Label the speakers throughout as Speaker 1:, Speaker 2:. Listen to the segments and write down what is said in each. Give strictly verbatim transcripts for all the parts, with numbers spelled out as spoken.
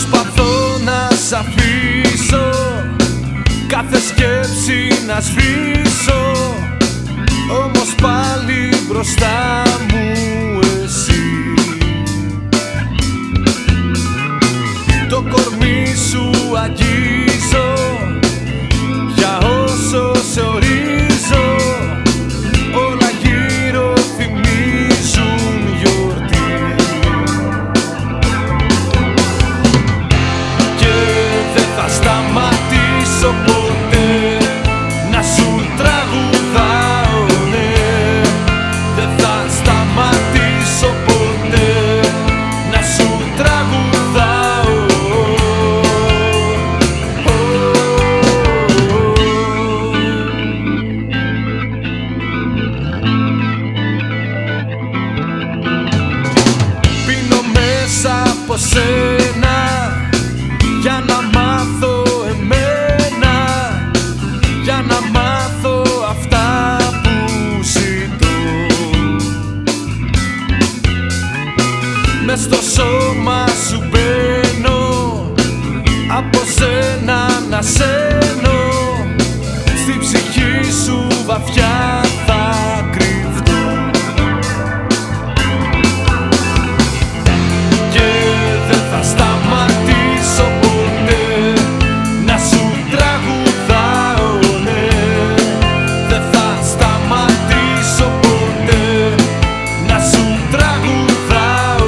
Speaker 1: Προσπαθώ να σ' αφήσω, κάθε σκέψη να σβήσω, όμως πάλι μπροστά μου εσύ. Το κορμί σου αγγίζω, για όσο σε ορίζω, όλα γύρω θυμίζουν γιορτή. Και δεν θα σταματήσω ποτέ να σου τραγουδάω, ναι. Δεν θα σταματήσω ποτέ να σου τραγουδάω. Πίνω μέσα από σένα για να μάθω εμένα, για να μάθω αυτά που ζητώ. Μες στο σώμα σου μπαίνω, από σένα να σένω, στη ψυχή σου βαθιά θα κρυφτώ. Και δεν θα σταματήσω ποτέ να σου τραγουδάω, ναι. Δεν θα σταματήσω ποτέ να σου τραγουδάω.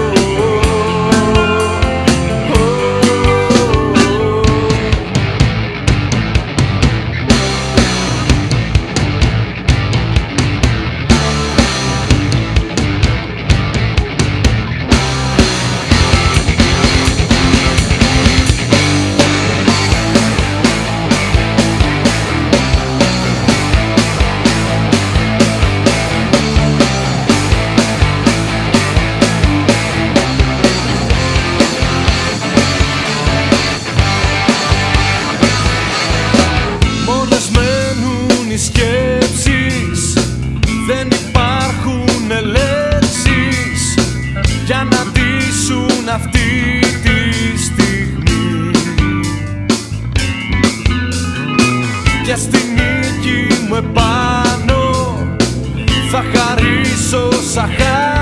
Speaker 1: Μόνες μένουν οι σκέψεις, δεν υπάρχουν λέξεις για να ντύσουν αυτή τη στιγμή. Και στη νίκη μου επάνω θα χαρίσω σαν χάρη